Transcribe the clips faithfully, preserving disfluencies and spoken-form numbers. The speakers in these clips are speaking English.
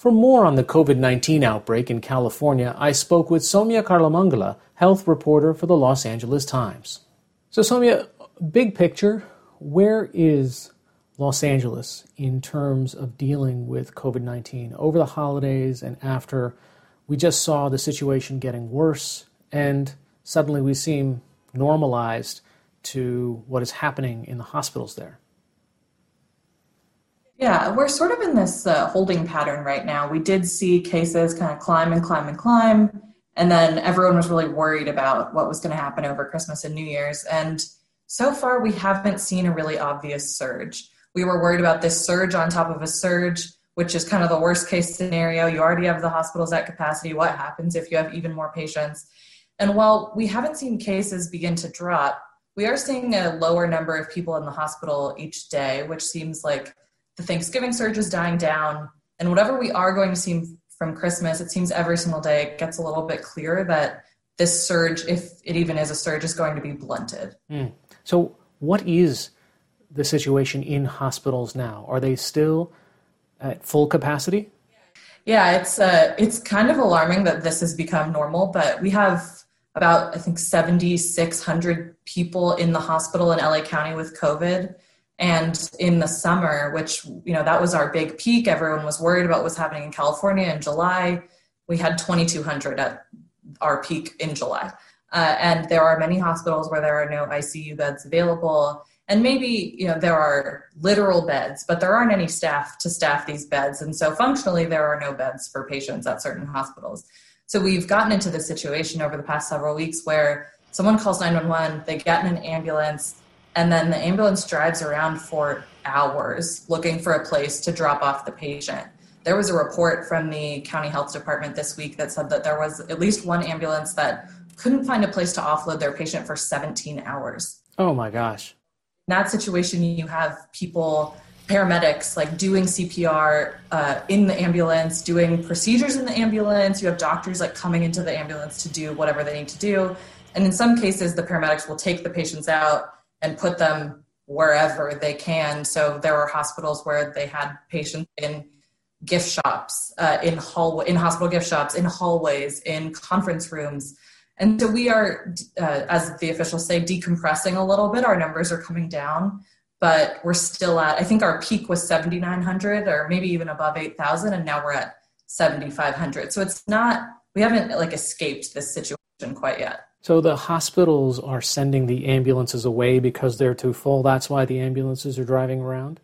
For more on the COVID nineteen outbreak in California, I spoke with Soumya Karlamangala, health reporter for the Los Angeles Times. So Soumya, big picture, where is Los Angeles in terms of dealing with COVID nineteen? Over the holidays and after, we just saw the situation getting worse, and suddenly we seem normalized to what is happening in the hospitals there. Yeah, we're sort of in this uh, holding pattern right now. We did see cases kind of climb and climb and climb, and then everyone was really worried about what was going to happen over Christmas and New Year's. And so far, we haven't seen a really obvious surge. We were worried about this surge on top of a surge, which is kind of the worst case scenario. You already have the hospitals at capacity. What happens if you have even more patients? And while we haven't seen cases begin to drop, we are seeing a lower number of people in the hospital each day, which seems like the Thanksgiving surge is dying down. And whatever we are going to see from Christmas, it seems every single day it gets a little bit clearer that this surge, if it even is a surge, is going to be blunted. Mm. So what is the situation in hospitals now? Are they still at full capacity? Yeah, it's uh, it's kind of alarming that this has become normal, but we have about, I think, seven thousand six hundred people in the hospital in L A County with COVID. And in the summer, which, you know, that was our big peak, everyone was worried about what was happening in California in July. We had twenty-two hundred at our peak in July. Uh, and there are many hospitals where there are no I C U beds available. And maybe, you know, there are literal beds, but there aren't any staff to staff these beds. And so functionally, there are no beds for patients at certain hospitals. So we've gotten into this situation over the past several weeks where someone calls nine one one, they get in an ambulance, and then the ambulance drives around for hours looking for a place to drop off the patient. There was a report from the county health department this week that said that there was at least one ambulance that couldn't find a place to offload their patient for seventeen hours. Oh my gosh. In that situation, you have people, paramedics, like doing C P R uh, in the ambulance, doing procedures in the ambulance. You have doctors like coming into the ambulance to do whatever they need to do. And in some cases, the paramedics will take the patients out and put them wherever they can. So there were hospitals where they had patients in gift shops, uh, in hall, in hospital gift shops, in hallways, in conference rooms. And so we are, uh, as the officials say, decompressing a little bit. Our numbers are coming down, but we're still at, I think our peak was seven thousand nine hundred or maybe even above eight thousand, and now we're at seven thousand five hundred. So it's not, we haven't like escaped this situation quite yet. So the hospitals are sending the ambulances away because they're too full. That's why the ambulances are driving around?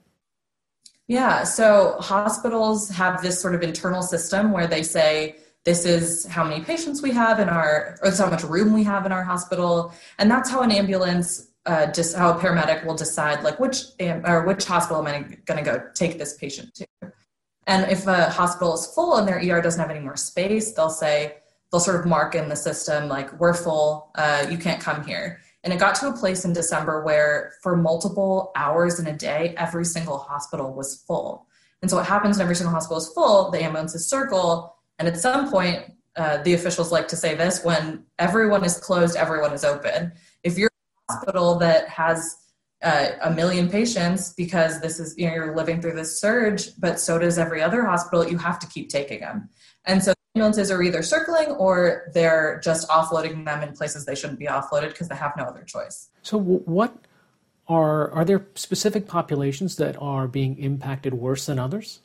Yeah, so hospitals have this sort of internal system where they say, this is how many patients we have in our, or this is how much room we have in our hospital. And that's how an ambulance, uh, just how a paramedic will decide, like, which, or which hospital am I going to go take this patient to? And if a hospital is full and their E R doesn't have any more space, they'll say, they'll sort of mark in the system, like, we're full, uh, you can't come here. And it got to a place in December where for multiple hours in a day, every single hospital was full. And so what happens when every single hospital is full, the ambulances circle. And at some point, uh, the officials like to say this, when everyone is closed, everyone is open. If you're a hospital that has uh, a million patients, because this is, you know, you're living through this surge, but so does every other hospital, you have to keep taking them. And so ambulances are either circling or they're just offloading them in places they shouldn't be offloaded because they have no other choice. So what are, are there specific populations that are being impacted worse than others?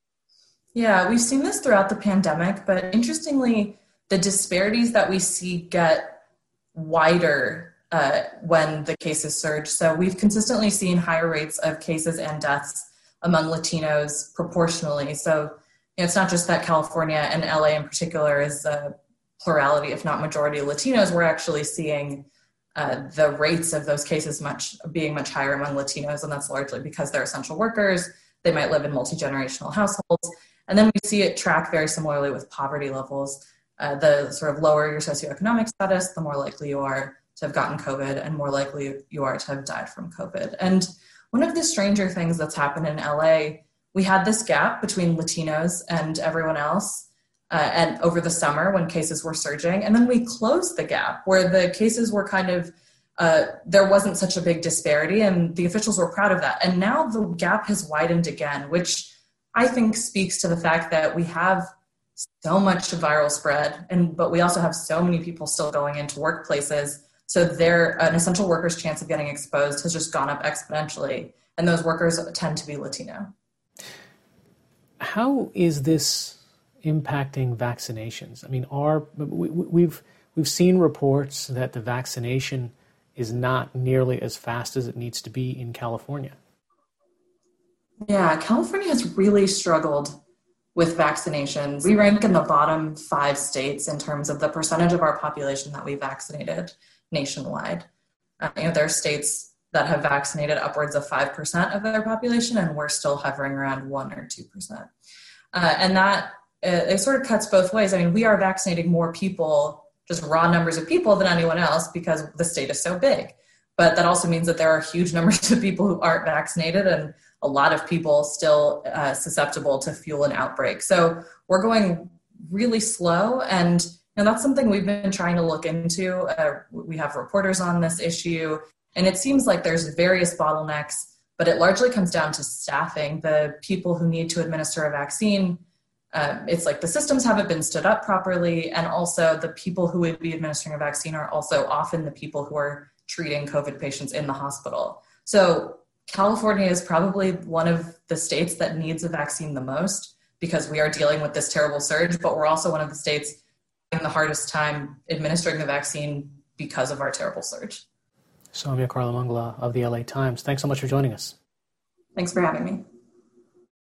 Yeah, we've seen this throughout the pandemic, but interestingly, the disparities that we see get wider uh, when the cases surge. So we've consistently seen higher rates of cases and deaths among Latinos proportionally. So you know, it's not just that California and L A in particular is a plurality, if not majority, of Latinos. We're actually seeing uh, the rates of those cases much being much higher among Latinos, and that's largely because they're essential workers. They might live in multi-generational households. And then we see it track very similarly with poverty levels. Uh, the sort of lower your socioeconomic status, the more likely you are to have gotten COVID and more likely you are to have died from COVID. And one of the stranger things that's happened in L A, we had this gap between Latinos and everyone else uh, and over the summer when cases were surging. And then we closed the gap where the cases were kind of, uh, there wasn't such a big disparity and the officials were proud of that. And now the gap has widened again, which I think speaks to the fact that we have so much viral spread, and but we also have so many people still going into workplaces. So their an essential worker's chance of getting exposed has just gone up exponentially, and those workers tend to be Latino. How is this impacting vaccinations? I mean, are we, we've we've seen reports that the vaccination is not nearly as fast as it needs to be in California. Yeah, California has really struggled with vaccinations. We rank in the bottom five states in terms of the percentage of our population that we vaccinated nationwide. Uh, you know, there are states that have vaccinated upwards of five percent of their population, and we're still hovering around one or two percent. Uh, and that, uh, it sort of cuts both ways. I mean, we are vaccinating more people, just raw numbers of people, than anyone else because the state is so big. But that also means that there are huge numbers of people who aren't vaccinated, and a lot of people still uh, susceptible to fuel an outbreak. So we're going really slow, and, and that's something we've been trying to look into. Uh, we have reporters on this issue, and it seems like there's various bottlenecks, but it largely comes down to staffing. The people who need to administer a vaccine, um, it's like the systems haven't been stood up properly, and also the people who would be administering a vaccine are also often the people who are treating COVID patients in the hospital. So California is probably one of the states that needs a vaccine the most because we are dealing with this terrible surge, but we're also one of the states having the hardest time administering the vaccine because of our terrible surge. Soumya Karlamangla of the L A Times, thanks so much for joining us. Thanks for having me.